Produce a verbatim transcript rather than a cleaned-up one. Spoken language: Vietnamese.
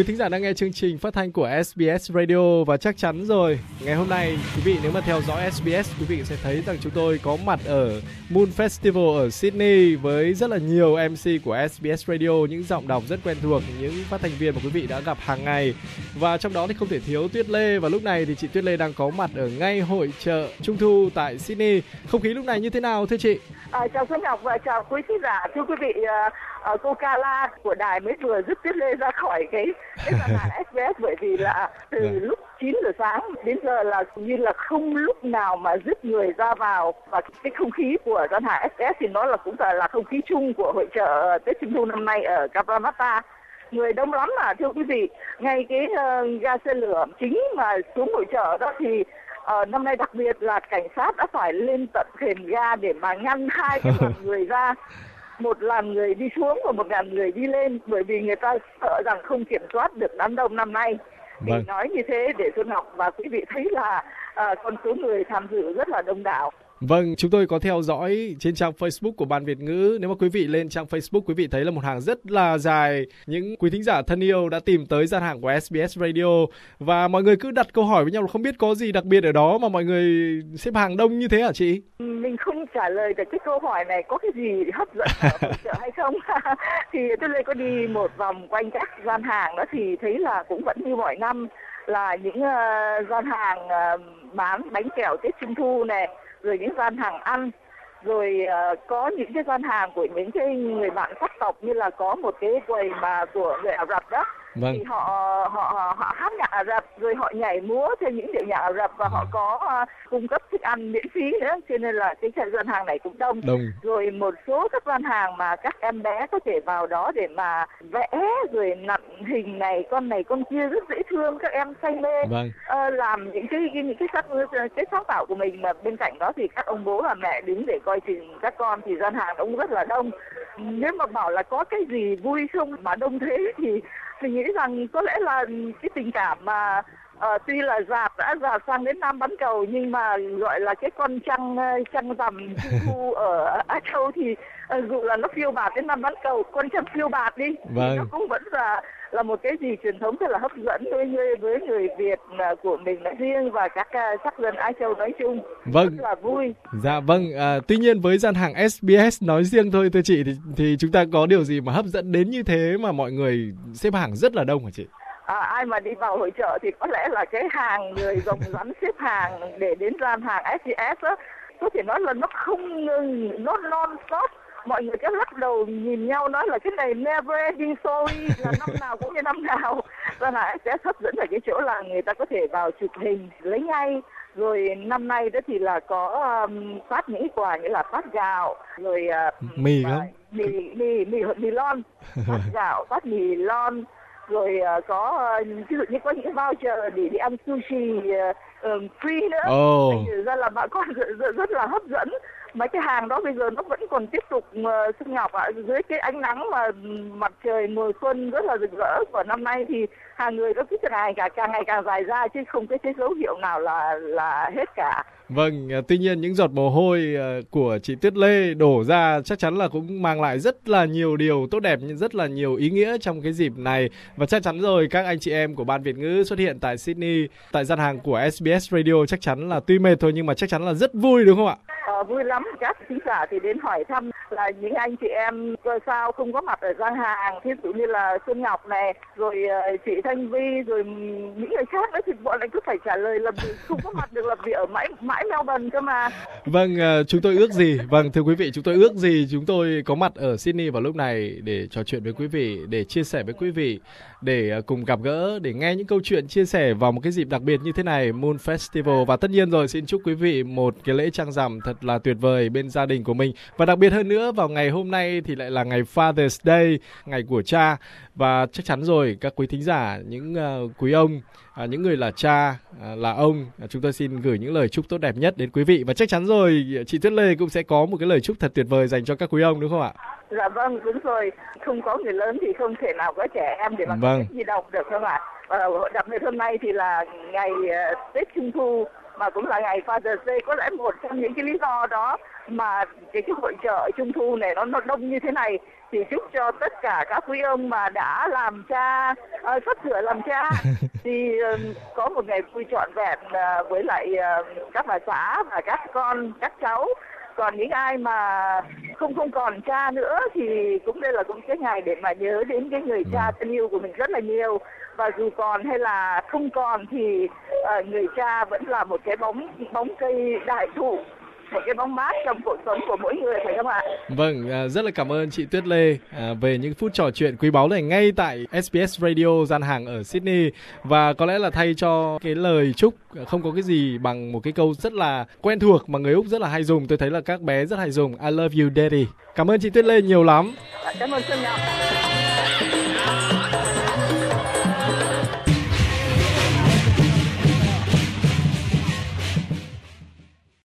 quý thính giả đang nghe chương trình phát thanh của ét bê ét Radio và chắc chắn rồi, ngày hôm nay quý vị nếu mà theo dõi ét bê ét, quý vị sẽ thấy rằng chúng tôi có mặt ở Moon Festival ở Sydney với rất là nhiều em xê của ét bê ét Radio, những giọng đọc rất quen thuộc, những phát thanh viên mà quý vị đã gặp hàng ngày. Và trong đó thì không thể thiếu Tuyết Lê, và lúc này thì chị Tuyết Lê đang có mặt ở ngay hội chợ Trung thu tại Sydney. Không khí lúc này như thế nào thưa chị? À, chào Xuân Ngọc và chào quý khán giả. Thưa quý vị, uh, cô Carla của đài mới vừa giúp Tuyết Lê ra khỏi cái cái gian hàng ét bê ét, bởi vì là từ yeah. lúc chín giờ sáng đến giờ là như là không lúc nào mà giúp người ra vào, và cái không khí của gian hàng ét bê ét thì nó là cũng là không khí chung của hội chợ Tết Trung thu năm nay ở Cabramatta. Người đông lắm mà thưa quý vị, ngay cái uh, ga xe lửa chính mà xuống hội chợ đó thì uh, năm nay đặc biệt là cảnh sát đã phải lên tận thềm ga để mà ngăn hai cái làn người ra, một làn người đi xuống và một làn người đi lên, bởi vì người ta sợ rằng không kiểm soát được đám đông năm nay. Thì vâng. nói như thế để Xuân Ngọc và quý vị thấy là uh, con số người tham dự rất là đông đảo. Vâng, chúng tôi có theo dõi trên trang Facebook của Ban Việt ngữ. Nếu mà quý vị lên trang Facebook, quý vị thấy là một hàng rất là dài. Những quý thính giả thân yêu đã tìm tới gian hàng của ét bê ét Radio. Và mọi người cứ đặt câu hỏi với nhau là không biết có gì đặc biệt ở đó mà mọi người xếp hàng đông như thế hả chị? Mình không trả lời được cái câu hỏi này có cái gì hấp dẫn ở hội chợ hay không. Thì tôi lên có đi một vòng quanh các gian hàng đó thì thấy là cũng vẫn như mọi năm, là những uh, gian hàng uh, bán bánh kẹo Tết Trung thu này, rồi những gian hàng ăn, rồi uh, có những cái gian hàng của những cái người bạn sắc tộc, như là có một cái quầy mà của người Ả Rập đó. Vâng. Thì họ, họ họ hát nhạc Ả Rập, rồi họ nhảy múa theo những điệu nhạc Ả Rập, và họ có uh, cung cấp thức ăn miễn phí nữa, cho nên là cái gian hàng này cũng đông. đông. Rồi một số các gian hàng mà các em bé có thể vào đó để mà vẽ, rồi nặn hình này con này con kia rất dễ thương, các em say mê. Vâng. uh, làm những cái những cái sáng cái sáng tạo của mình, mà bên cạnh đó thì các ông bố và mẹ đứng để coi chừng các con, thì gian hàng cũng rất là đông. Nếu mà bảo là có cái gì vui không mà đông thế thì mình nghĩ rằng có lẽ là cái tình cảm mà uh, tuy là dạt đã dạt sang đến Nam bán cầu, nhưng mà gọi là cái con trăng trăng rằm Trung thu ở Á Châu thì uh, dù là nó phiêu bạt đến Nam bán cầu, con trăng phiêu bạt đi, vâng. thì nó cũng vẫn là là một cái gì truyền thống rất là hấp dẫn đối với với người Việt của mình nói riêng và các uh, sắc dân Á Châu nói chung. Vâng. Rất là vui. Dạ vâng. À, tuy nhiên với gian hàng ét bê ét nói riêng thôi thưa chị, thì, thì chúng ta có điều gì mà hấp dẫn đến như thế mà mọi người xếp hàng rất là đông hả chị? À, ai mà đi vào hội chợ thì có lẽ là cái hàng người rồng rắn xếp hàng để đến gian hàng ét bê ét đó, có thể nói là nó không ngừng, nó non stop. Mọi người cứ lắc đầu nhìn nhau nói là cái này never ending story, là năm nào cũng như năm nào. Và là ét bê ét hấp dẫn ở cái chỗ là người ta có thể vào chụp hình lấy ngay. Rồi năm nay đó thì là có um, phát những quà như là phát gạo, rồi uh, mì không? Mì mì mì mì lon, phát gạo, phát mì lon, rồi uh, có uh, ví dụ như có những voucher để đi ăn sushi uh, um, free nữa. Oh. Thành ra là bà con rất, rất là hấp dẫn. Mấy cái hàng đó bây giờ nó vẫn còn tiếp tục uh, Xuân Ngọc ạ, à, dưới cái ánh nắng mà mặt trời mùa xuân rất là rực rỡ của năm nay thì hàng người nó cứ ngày cả càng ngày càng dài ra, chứ không cái, cái dấu hiệu nào là là hết cả. Vâng, tuy nhiên những giọt mồ hôi của chị Tuyết Lê đổ ra chắc chắn là cũng mang lại rất là nhiều điều tốt đẹp, nhưng rất là nhiều ý nghĩa trong cái dịp này. Và chắc chắn rồi, các anh chị em của Ban Việt ngữ xuất hiện tại Sydney, tại gian hàng của ét bê ét Radio chắc chắn là tuy mệt thôi nhưng mà chắc chắn là rất vui đúng không ạ? À, vui lắm, các khán giả thì đến hỏi thăm là những anh chị em sao không có mặt ở gian hàng, ví dụ như là Xuân Ngọc này, rồi chị Thanh Vi, rồi những người khác nữa thì bọn anh cứ phải trả lời là vì không có mặt được, là vì ở mãi mãi Melbourne cơ mà. Vâng, chúng tôi ước gì, vâng thưa quý vị, chúng tôi ước gì chúng tôi có mặt ở Sydney vào lúc này để trò chuyện với quý vị, để chia sẻ với quý vị, để cùng gặp gỡ, để nghe những câu chuyện chia sẻ vào một cái dịp đặc biệt như thế này, Moon Festival. Và tất nhiên rồi, xin chúc quý vị một cái lễ trăng rằm thật là tuyệt vời bên gia đình của mình. Và đặc biệt hơn nữa, vào ngày hôm nay thì lại là ngày Father's Day, ngày của cha. Và chắc chắn rồi, các quý thính giả, những uh, quý ông, uh, những người là cha, uh, là ông, uh, chúng tôi xin gửi những lời chúc tốt đẹp nhất đến quý vị. Và chắc chắn rồi, chị Tuyết Lê cũng sẽ có một cái lời chúc thật tuyệt vời dành cho các quý ông đúng không ạ? Dạ vâng, đúng rồi. Không có người lớn thì không thể nào có trẻ em để mà vâng. có di động được không ạ? Và đặc biệt hôm nay thì là ngày uh, Tết Trung thu mà cũng là ngày Father's Day. Có lẽ một trong những cái lý do đó mà cái cái hội chợ Trung thu này nó nó đông như thế này, thì chúc cho tất cả các quý ông mà đã làm cha, uh, sắp sửa làm cha thì uh, có một ngày vui trọn vẹn uh, với lại uh, các bà xã và các con, các cháu. Còn những ai mà không không còn cha nữa thì cũng đây là cũng cái ngày để mà nhớ đến cái người cha thân yêu của mình rất là nhiều. Và dù còn hay là không còn thì uh, người cha vẫn là một cái bóng bóng cây đại thụ, một cái bóng mát trong cuộc sống của mỗi người, phải không ạ? Vâng, rất là cảm ơn chị Tuyết Lê về những phút trò chuyện quý báu này ngay tại ét bê ét Radio gian hàng ở Sydney. Và có lẽ là thay cho cái lời chúc không có cái gì bằng một cái câu rất là quen thuộc mà người Úc rất là hay dùng. Tôi thấy là các bé rất hay dùng: I love you daddy. Cảm ơn chị Tuyết Lê nhiều lắm. Cảm ơn Xuân Ngọc.